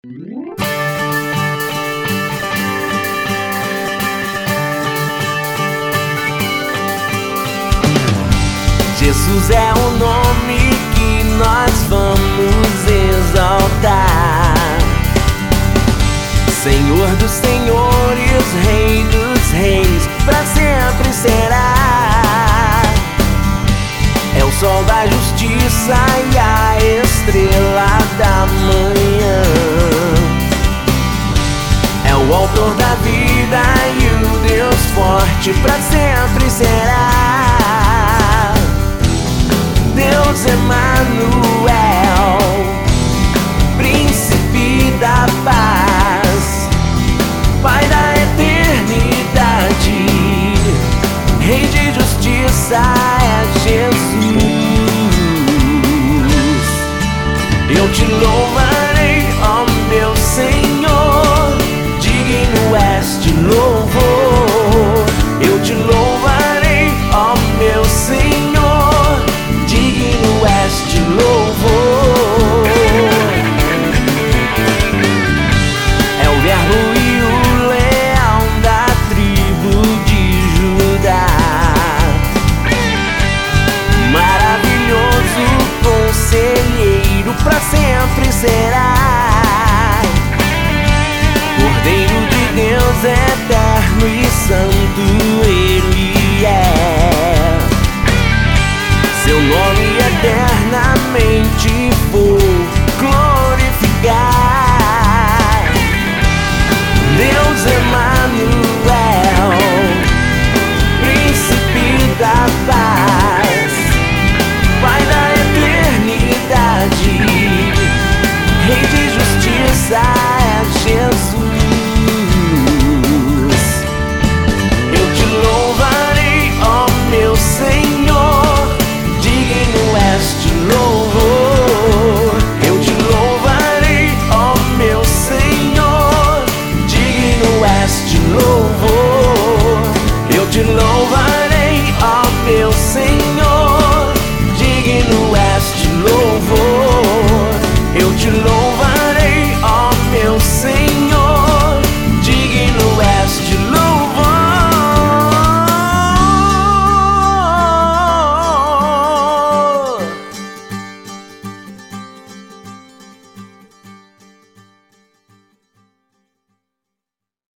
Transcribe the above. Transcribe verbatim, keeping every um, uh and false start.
Jesus é o nome que nós vamos exaltar. Senhor dos senhores, Rei dos reis, pra sempre será. É o sol da justiça e a estrela da manhã. É o autor da vida e o Deus forte, pra sempre será. Deus Emanuel, Príncipe da paz, Pai da eternidade, Rei de justiça é Jesus. Eu te louvarei, ó meu Senhor, digno és de louvor. Eu te louvarei, ó meu Senhor, digno és de louvor. É o verbo e o leão da tribo de Judá, maravilhoso conselheiro, pra sempre será. Cordeiro de Deus eterno e santo,